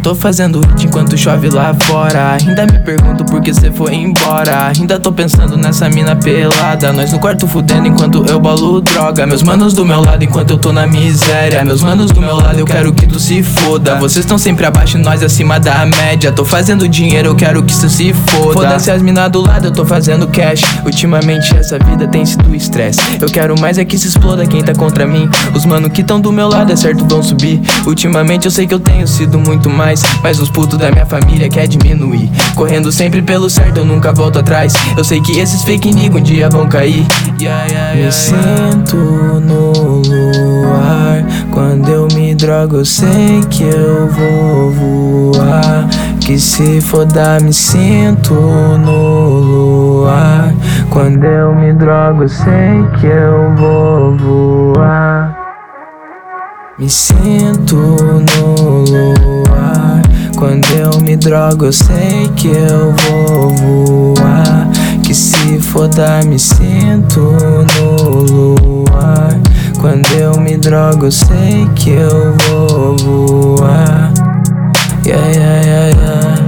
Tô fazendo hit enquanto chove lá fora. Ainda me pergunto por que cê foi embora. Ainda tô pensando nessa mina pelada. Nós no quarto fudendo enquanto eu bolo droga. Meus manos do meu lado enquanto eu tô na miséria. Meus manos do meu lado eu quero que tu se foda. Vocês tão sempre abaixo e nós acima da média. Tô fazendo dinheiro, eu quero que isso se foda. Foda-se as mina do lado, eu tô fazendo cash. Ultimamente essa vida tem sido estresse. Eu quero mais é que se exploda quem tá contra mim. Os mano que tão do meu lado é certo vão subir. Ultimamente eu sei que eu tenho sido muito mais, mas os putos da minha família quer diminuir. Correndo sempre pelo certo, eu nunca volto atrás. Eu sei que esses fake nigga um dia vão cair. Me sinto no luar. Quando eu me drogo eu sei que eu vou voar. Que se foda me sinto no luar. Quando eu me drogo eu sei que eu vou voar. Me sinto no luar. Quando eu me drogo eu sei que eu vou voar. Que se foda me sinto no luar. Quando eu me drogo eu sei que eu vou voar. Yeah, yeah, yeah, yeah.